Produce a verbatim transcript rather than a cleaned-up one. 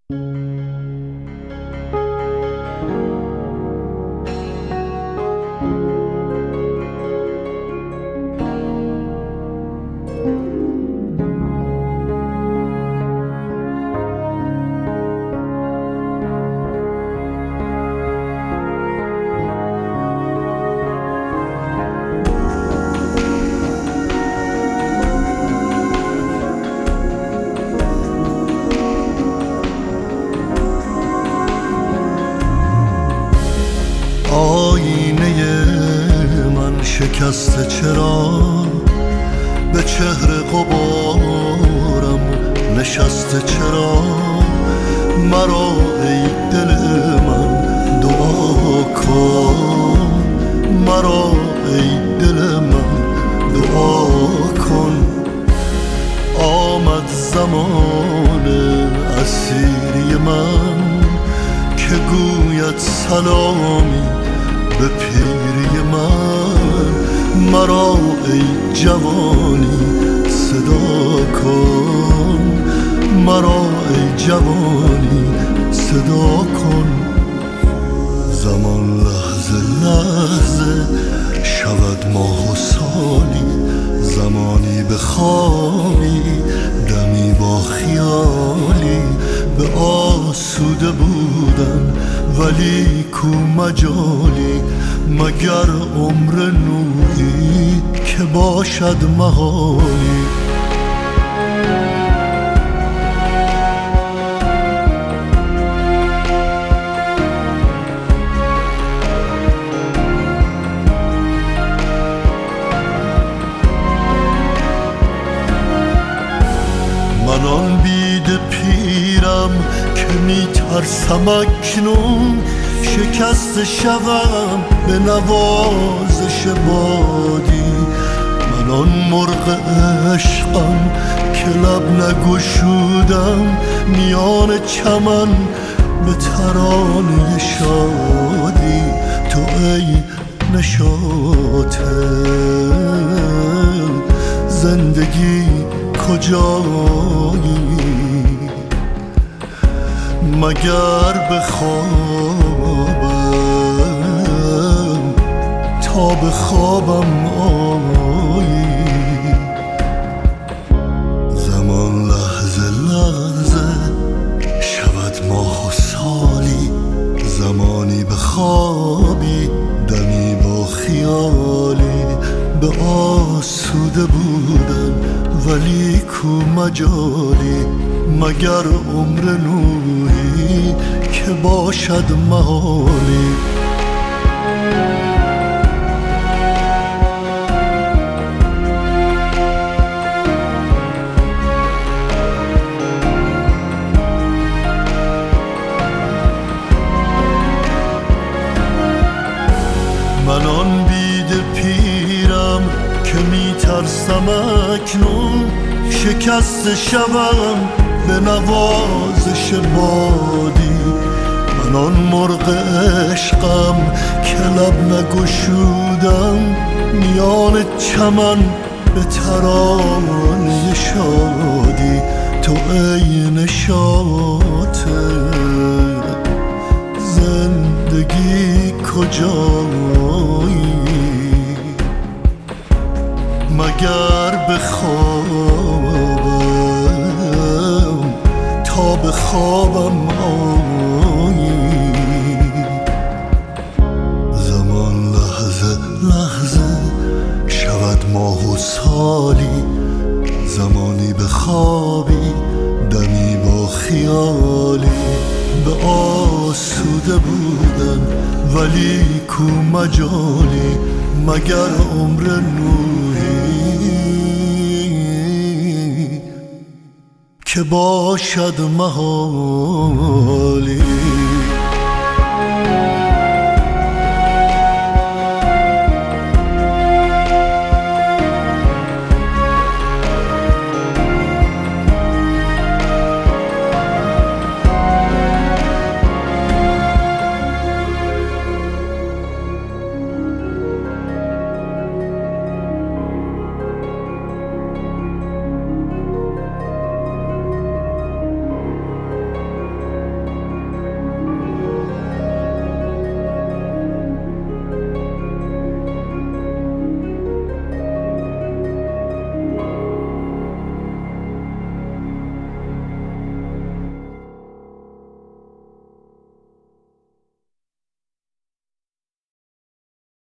آینه من شکسته، چرا به چهره غبارم نشسته؟ چرا مرا ای دل من دعا کن، مرا ای دل من دعا کن. آمد زمان اسیری من که گوید سلامی به پیری من. مرا ای جوانی صدا کن، مرا ای جوانی صدا کن. زمان لحظه لحظه شود ماه و سالی، زمانی به خوابی دمی با خیالی. به آسوده بودن ولی کو مجالی، مگر عمر نوحی که باشد محالی. من آن بید پیرم که می ترسم اکنون شکست شوم به نوازش بادی. من آن مرغ عشقم که لب نگشودم میان چمن به ترانه شادی. تو ای نشاط زندگی کجایی؟ مگر به خوابم تا به خوابم آیی؟ زمان لحظه لحظه شود ماه و سالی، زمانی به خوابی دمی با خیالی. به آسوده بودن ولی کو مجالی، مگر عمر نوحی که باشد محالی. من آن بید پیرم که می ترسم اکنون شکست شوم به نوازش بادی. من آن مرغ عشقم که لب نگشودم میان چمن به ترانه شادی. تو ای نشاط زندگی کجایی؟ مگر به خوابم تا به خوابم آیی؟ زمان لحظه لحظه شود ماه و سالی، زمانی به خوابی دمی با خیالی. به آسوده بودن ولی کو مجالی، مگر عمر نوحی که باشد محالی.